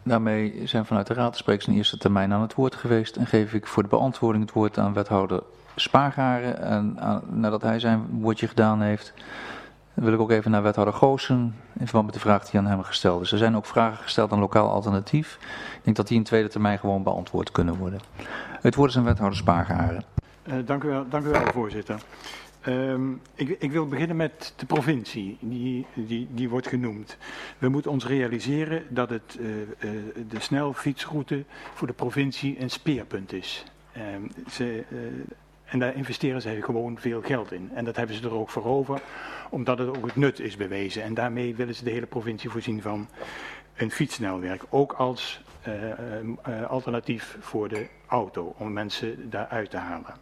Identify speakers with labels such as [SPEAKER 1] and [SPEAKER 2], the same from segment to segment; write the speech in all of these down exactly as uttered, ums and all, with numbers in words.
[SPEAKER 1] Daarmee zijn vanuit de raad de sprekers in eerste termijn aan het woord geweest en geef ik voor de beantwoording het woord aan wethouder Spaargaren. En aan, nadat hij zijn woordje gedaan heeft, wil ik ook even naar wethouder Goossen in verband met de vraag die aan hem gesteld is. Er zijn ook vragen gesteld aan lokaal alternatief. Ik denk dat die in tweede termijn gewoon beantwoord kunnen worden. Het woord is aan wethouder Spaargaren.
[SPEAKER 2] Uh, dank u wel, dank u wel, voorzitter. Um, ik, ik wil beginnen met de provincie, die, die, die wordt genoemd. We moeten ons realiseren dat het, uh, uh, de snelfietsroute voor de provincie een speerpunt is. Um, ze, uh, en daar investeren ze gewoon veel geld in. En dat hebben ze er ook voor over, omdat het ook het nut is bewezen. En daarmee willen ze de hele provincie voorzien van een fietssnelweg. Ook als uh, uh, alternatief voor de auto, om mensen daaruit te halen.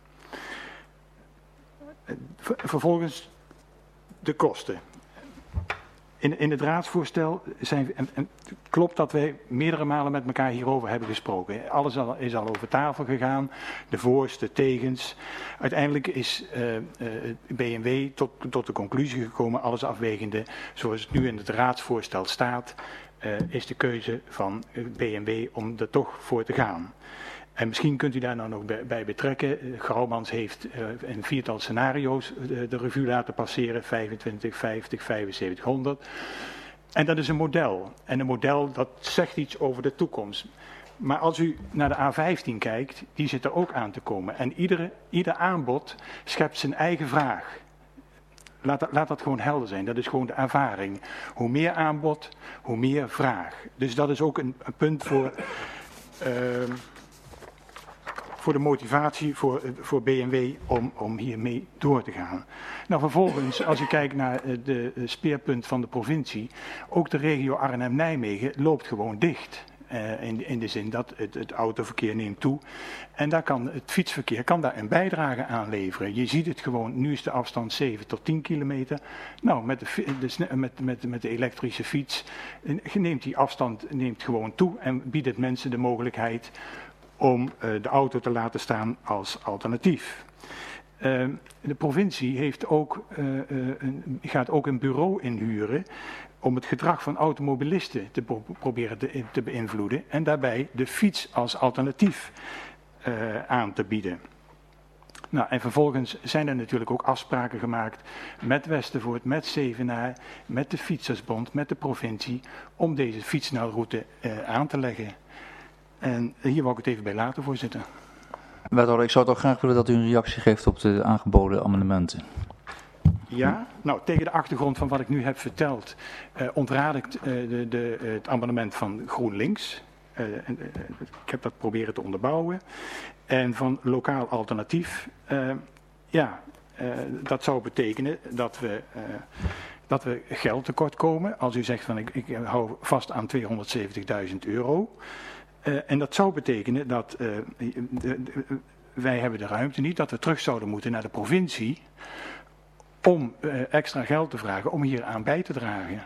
[SPEAKER 2] Vervolgens de kosten. In, in het raadsvoorstel zijn, en, en, klopt dat wij meerdere malen met elkaar hierover hebben gesproken. Alles al, is al over tafel gegaan, de voor's, de tegens. Uiteindelijk is uh, uh, B M W tot, tot de conclusie gekomen, alles afwegende, zoals het nu in het raadsvoorstel staat, uh, is de keuze van B M W om er toch voor te gaan. En misschien kunt u daar nou nog bij betrekken. Grauwmans heeft uh, een viertal scenario's de, de revue laten passeren. vijfentwintig, vijftig, vijfenzeventig, honderd. En dat is een model. En een model dat zegt iets over de toekomst. Maar als u naar de A vijftien kijkt, die zit er ook aan te komen. En iedere, ieder aanbod schept zijn eigen vraag. Laat dat, laat dat gewoon helder zijn. Dat is gewoon de ervaring. Hoe meer aanbod, hoe meer vraag. Dus dat is ook een, een punt voor... Uh, voor de motivatie voor, voor B M W om, om hiermee door te gaan. Nou, vervolgens, als u kijkt naar de speerpunt van de provincie, ook de regio Arnhem-Nijmegen loopt gewoon dicht. Uh, in, in de zin dat het, het autoverkeer neemt toe. En daar kan het fietsverkeer kan daar een bijdrage aan leveren. Je ziet het gewoon, nu is de afstand zeven tot tien kilometer. Nou, met de, de, met, met, met de elektrische fiets neemt die afstand neemt gewoon toe en biedt het mensen de mogelijkheid om uh, de auto te laten staan als alternatief. Uh, de provincie heeft ook, uh, uh, een, gaat ook een bureau inhuren om het gedrag van automobilisten te pro proberen te, te beïnvloeden en daarbij de fiets als alternatief uh, aan te bieden. Nou, en vervolgens zijn er natuurlijk ook afspraken gemaakt met Westervoort, met Zevenaar, met de Fietsersbond, met de provincie om deze fietssnelroute uh, aan te leggen. En hier wou ik het even bij laten, voorzitter.
[SPEAKER 1] Wethouder, ik zou toch graag willen dat u een reactie geeft op de aangeboden amendementen. Ja,
[SPEAKER 2] nou tegen de achtergrond van wat ik nu heb verteld, uh, ontraad ik uh, de, de, het amendement van GroenLinks. Uh, uh, ik heb dat proberen te onderbouwen. En van lokaal alternatief, uh, ja, uh, dat zou betekenen dat we... Uh, dat we geld tekort komen. Als u zegt van ik, ik hou vast aan tweehonderdzeventigduizend euro. Uh, en dat zou betekenen dat uh, de, de, wij hebben de ruimte niet, dat we terug zouden moeten naar de provincie om uh, extra geld te vragen om hier aan bij te dragen.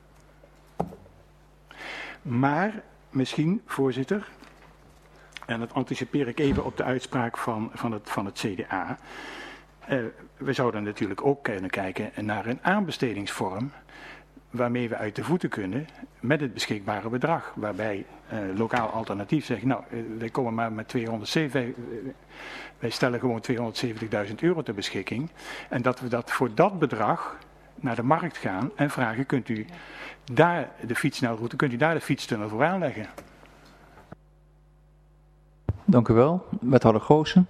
[SPEAKER 2] Maar misschien, voorzitter, en dat anticipeer ik even op de uitspraak van, van, het, van het C D A. Uh, we zouden natuurlijk ook kunnen kijken naar een aanbestedingsvorm waarmee we uit de voeten kunnen met het beschikbare bedrag. Waarbij uh, lokaal alternatief zegt, nou, uh, wij komen maar met tweehonderdzeven, wij, uh, wij stellen gewoon tweehonderdzeventigduizend euro ter beschikking. En dat we dat voor dat bedrag naar de markt gaan en vragen, kunt u daar de fietssnelroute, kunt u daar de fietstunnel voor aanleggen?
[SPEAKER 1] Dank u wel. Wethouder Goossen.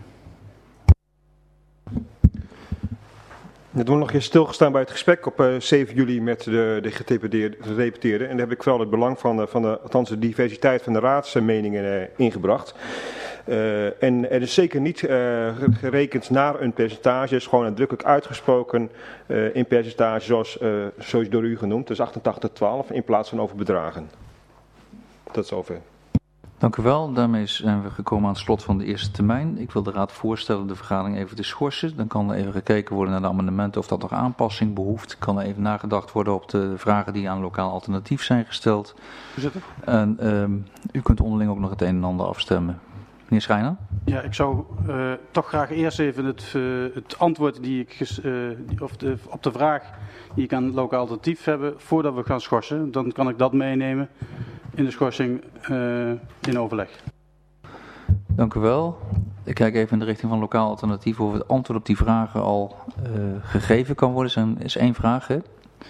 [SPEAKER 3] We doen nog eens stilgestaan bij het gesprek op uh, zeven juli met de, de gedeputeerden. En daar heb ik vooral het belang van, de, van de, althans de diversiteit van de raadsmeningen uh, ingebracht. Uh, en er is zeker niet uh, gerekend naar een percentage, het is gewoon nadrukkelijk uitgesproken uh, in percentage zoals, uh, zoals door u genoemd. Dus achtentachtig twaalf in plaats van over bedragen. Tot zover.
[SPEAKER 1] Dank u wel. Daarmee zijn we gekomen aan het slot van de eerste termijn. Ik wil de raad voorstellen de vergadering even te schorsen. Dan kan er even gekeken worden naar de amendementen of dat nog aanpassing behoeft. Kan er even nagedacht worden op de vragen die aan lokaal alternatief zijn gesteld.
[SPEAKER 4] Voorzitter.
[SPEAKER 1] En um, u kunt onderling ook nog het een en ander afstemmen. Meneer Schijner?
[SPEAKER 4] Ja, ik zou uh, toch graag eerst even het, uh, het antwoord die ik, uh, die, of de, op de vraag die ik aan lokaal alternatief heb, voordat we gaan schorsen. Dan kan ik dat meenemen. in de schorsing uh, in overleg.
[SPEAKER 1] Dank u wel. Ik kijk even in de richting van lokaal alternatief of het antwoord op die vragen al uh, gegeven kan worden. Er is één vraag, hè?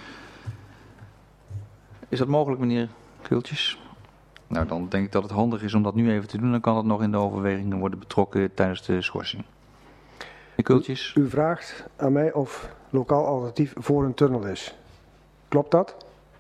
[SPEAKER 1] Is dat mogelijk, meneer Kultjes? Nou, dan denk ik dat het handig is om dat nu even te doen. Dan kan het nog in de overwegingen worden betrokken tijdens de schorsing. Meneer Kultjes?
[SPEAKER 5] U, u vraagt aan mij of lokaal alternatief voor een tunnel is. Klopt dat?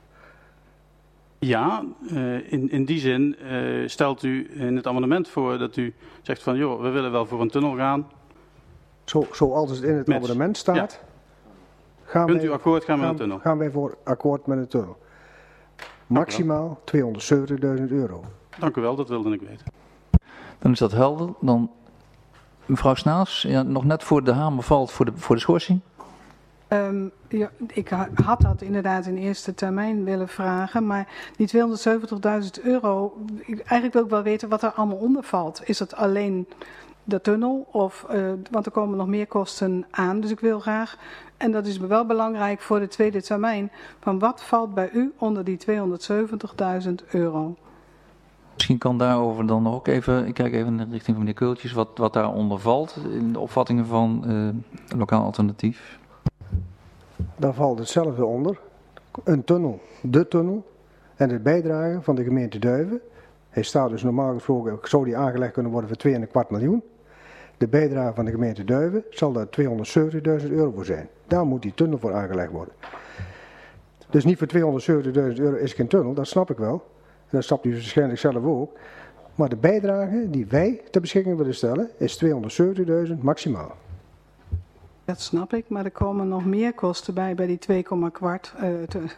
[SPEAKER 4] Ja, uh, in, in die zin uh, stelt u in het amendement voor dat u zegt van joh, we willen wel voor een tunnel gaan.
[SPEAKER 5] Zo, zoals het in het Met, amendement staat,
[SPEAKER 4] ja.
[SPEAKER 5] gaan,
[SPEAKER 4] Kunt
[SPEAKER 5] wij,
[SPEAKER 4] u akkoord gaan, gaan met een tunnel?
[SPEAKER 5] Gaan wij voor akkoord met een tunnel. Maximaal tweehonderdzeventigduizend euro.
[SPEAKER 4] Dank u wel, dat wilde ik weten.
[SPEAKER 1] Dan is dat helder. Dan mevrouw Snaas, ja, nog net voor de hamer valt voor de, voor de schorsing.
[SPEAKER 6] Um, ja, ik had dat inderdaad in eerste termijn willen vragen, maar die tweehonderdzeventigduizend euro, eigenlijk wil ik wel weten wat er allemaal onder valt. Is het alleen de tunnel, of, uh, want er komen nog meer kosten aan, dus ik wil graag, en dat is wel belangrijk voor de tweede termijn, van wat valt bij u onder die tweehonderdzeventigduizend euro?
[SPEAKER 1] Misschien kan daarover dan ook even, ik kijk even in de richting van meneer Kultjes, wat, wat daaronder valt in de opvattingen van uh, lokaal alternatief.
[SPEAKER 5] Daar valt hetzelfde onder. Een tunnel, de tunnel en de bijdrage van de gemeente Duiven. Hij staat dus normaal gesproken, zou die aangelegd kunnen worden voor twee komma vijf miljoen. De bijdrage van de gemeente Duiven zal daar tweehonderdzeventigduizend euro voor zijn. Daar moet die tunnel voor aangelegd worden. Dus niet voor tweehonderdzeventigduizend euro is geen tunnel, dat snap ik wel. En dat snapt u waarschijnlijk zelf ook. Maar de bijdrage die wij ter beschikking willen stellen is tweehonderdzeventigduizend maximaal.
[SPEAKER 6] Dat snap ik, maar er komen nog meer kosten bij, bij die twee komma kwart. Uh,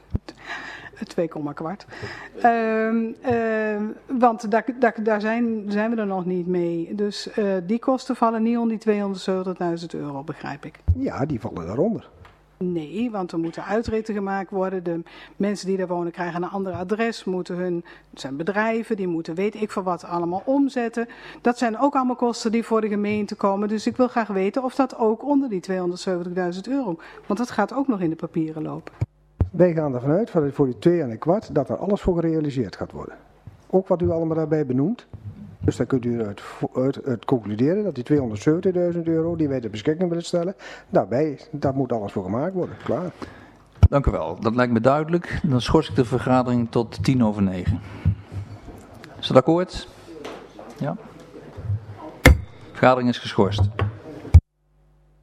[SPEAKER 6] twee komma kwart. Uh, uh, want daar, daar, daar zijn, zijn we er nog niet mee. Dus uh, die kosten vallen niet onder die tweehonderdzeventigduizend euro, begrijp ik.
[SPEAKER 5] Ja, die vallen daaronder.
[SPEAKER 6] Nee, want er moeten uitritten gemaakt worden. De mensen die daar wonen krijgen een ander adres. Moeten hun, het zijn bedrijven, die moeten weet ik veel wat allemaal omzetten. Dat zijn ook allemaal kosten die voor de gemeente komen. Dus ik wil graag weten of dat ook onder die tweehonderdzeventigduizend euro. Want dat gaat ook nog in de papieren lopen.
[SPEAKER 5] Wij gaan ervan uit, voor die twee en een kwart, dat er alles voor gerealiseerd gaat worden. Ook wat u allemaal daarbij benoemt. Dus dan kunt u uit, uit, uit concluderen dat die tweehonderdzeventigduizend euro die wij ter beschikking willen stellen, daarbij, daar moet alles voor gemaakt worden. Klaar.
[SPEAKER 1] Dank u wel, dat lijkt me duidelijk. Dan schors ik de vergadering tot tien over negen. Is dat akkoord? Ja? De vergadering is geschorst.